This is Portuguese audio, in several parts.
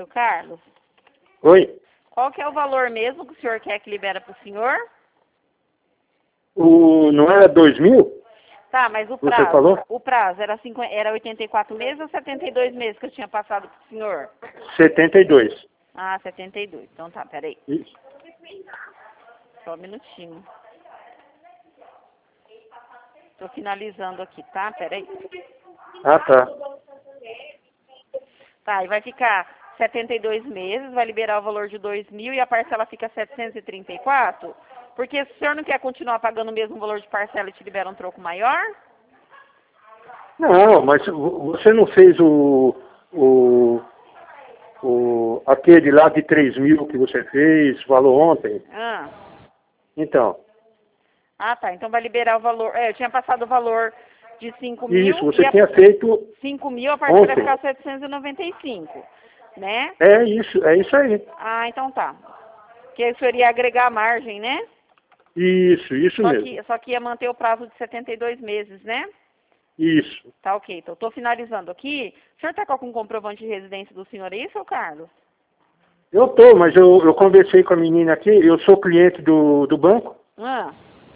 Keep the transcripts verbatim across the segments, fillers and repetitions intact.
seu Carlos? Oi? Qual que é o valor mesmo que o senhor quer que libera para o senhor? O, não era dois mil? Tá, mas o Você prazo, falou? o prazo era, cinquenta, era oitenta e quatro meses ou setenta e dois meses que eu tinha passado para o senhor? setenta e dois. Ah, setenta e dois. Então tá, peraí. Isso. Só um minutinho. Tô finalizando aqui, tá? Peraí. Ah, tá. Tá, e vai ficar setenta e dois meses, vai liberar o valor de dois mil e a parcela fica setecentos e trinta e quatro? Porque se o senhor não quer continuar pagando o mesmo valor de parcela e te libera um troco maior? Não, mas você não fez o, o, o aquele lá de três mil que você fez, falou ontem? Ah. Então. Ah, tá. Então vai liberar o valor. É, eu tinha passado o valor de cinco mil. Isso, você e a... tinha feito cinco mil, a parcela vai ontem. ficar setecentos e noventa e cinco, né? É isso, é isso aí. Ah, então tá. Porque o senhor ia agregar a margem, né? Isso, isso Só mesmo. que, só que ia manter o prazo de setenta e dois meses, né? Isso. Tá ok. Então, tô finalizando aqui. O senhor tá com algum comprovante de residência do senhor aí, seu Carlos? Eu tô, mas eu, eu conversei com a menina aqui, eu sou cliente do, do banco. Ah.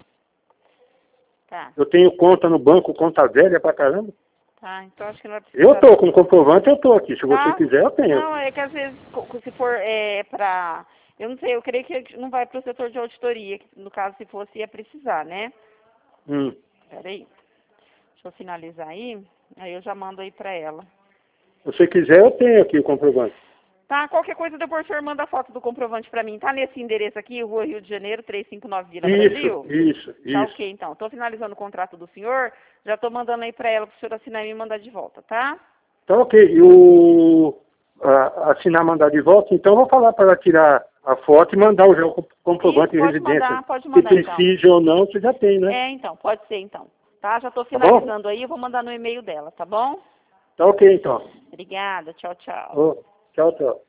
Tá. Eu tenho conta no banco, conta velha pra caramba. Tá, então acho que não vai precisar. Eu tô com comprovante, eu tô aqui. Se Tá. você quiser, eu tenho. Não, é que às vezes, co- se for é, pra... Eu não sei, eu creio que não vai pro setor de auditoria, que no caso, se fosse, ia precisar, né? Hum. Peraí. Deixa eu finalizar aí, aí eu já mando aí pra ela. Se você quiser, eu tenho aqui o comprovante. Tá, qualquer coisa depois o senhor manda a foto do comprovante pra mim. Tá nesse endereço aqui, Rua Rio de Janeiro, trezentos e cinquenta e nove Vila Brasil? Isso, isso, Tá isso. ok, então. Tô finalizando o contrato do senhor, já tô mandando aí pra ela pro senhor assinar e me mandar de volta, tá? Tá ok. E o a, assinar, mandar de volta, então eu vou falar para ela tirar a foto e mandar o já o comprovante Isso, de pode residência. mandar, pode Se mandar então. precisa ou não, você já tem, né? É, então, pode ser então. Tá? Já tô Tá bom? finalizando aí, eu vou mandar no e-mail dela, tá bom? Tá ok, então. Obrigada, tchau, tchau. Ô, tchau, tchau.